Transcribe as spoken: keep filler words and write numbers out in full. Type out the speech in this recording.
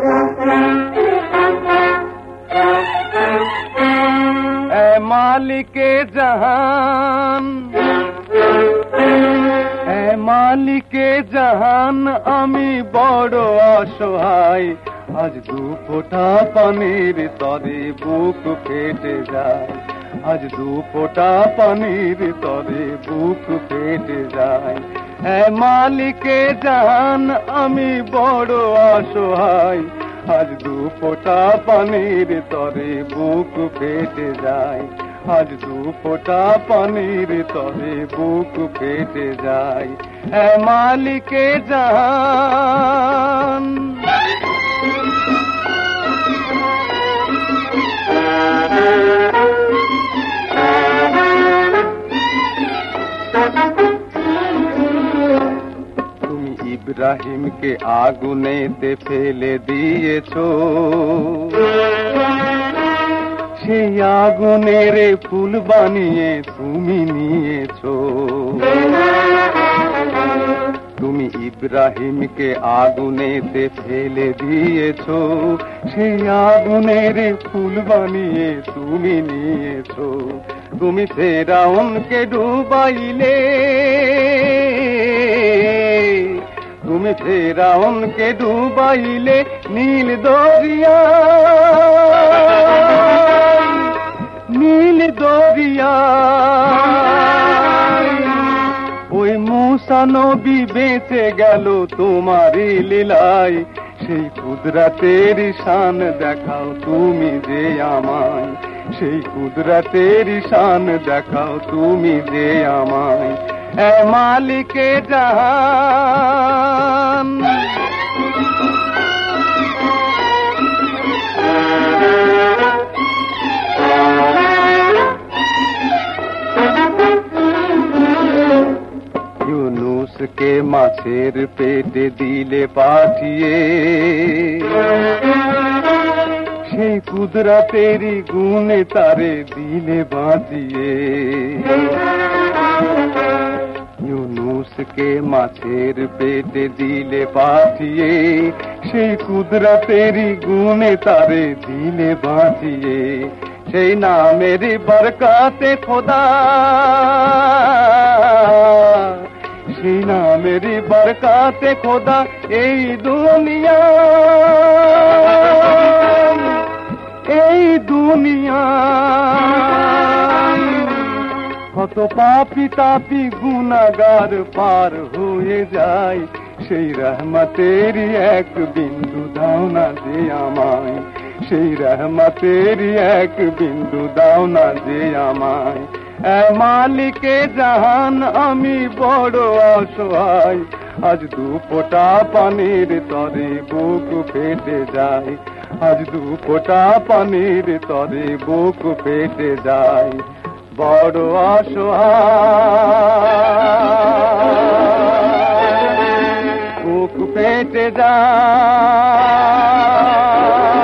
এ মালিকে জাহান, এ মালিকে জাহান, আমি বড় অসহায়। আজ দু ফোঁটা পানির তরে বুক ফেটে যায়, আজ দু ফোঁটা পানির তরে বুক ফেটে যায়। এ মালিকে জাহান, আমি বড় অসহায়। আজ দু ফোঁটা পানির তরে বুক ফেটে যায়, আজ দু ফোঁটা পানির তরে বুক ফেটে যায়। এ মালিকে জাহান। তুমি ইব্রাহিমকে আগুনেতে ফেলে দিয়েছো, সেই আগুনের ফুল বানিয়ে তুমি নিয়েছো। তুমি ইব্রাহিমকে আগুনেতে ফেলে দিয়েছো, সেই আগুনের ফুল বানিয়ে তুমি নিয়েছো। তুমি ফেরাউনকে ডুবাইলে, তুমি ফেরাউনকে ডুবাইলে নীল দরিয়া, নীল দরিয়া। ওই মুসা নবী বেঁচে গেল তোমারই লীলায়। সেই কুদরতের শান দেখাও তুমি যে আমায়, সেই কুদরতের শান দেখাও তুমি যে আমায়। এ মালিকে জাহান। ইউনুসকে মাছের পেটে দিলে পাঠিয়ে, সেই কুদরতেরই গুণে তারে দিলে বাঁচিয়ে। ইউনুসকে মাছের পেটে দিলে পাঠিয়ে, সেই কুদরতেরই গুণে তারে দিলে বাঁচিয়ে। সেই নামেরই বরকতে খোদা, সেই নামেরই বরকতে খোদা এই দুনিয়া, এই দুনিয়া। কত পাপী তাপী গুনাহগার পার হয়ে যায়, সেই রহমতেরই এক বিন্দু দাও না যে আমায়, সেই রহমতেরই এক বিন্দু দাও না যে আমায়। এ মালিকে জাহান, আমি বড় অসহায়। আজ দু ফোঁটা পানির তরে বুক ফেটে যায়, আজ দু ফোঁটা পানির তরে বুক ফেটে যায়। বড় অসহায়, বুক ফেটে যায়।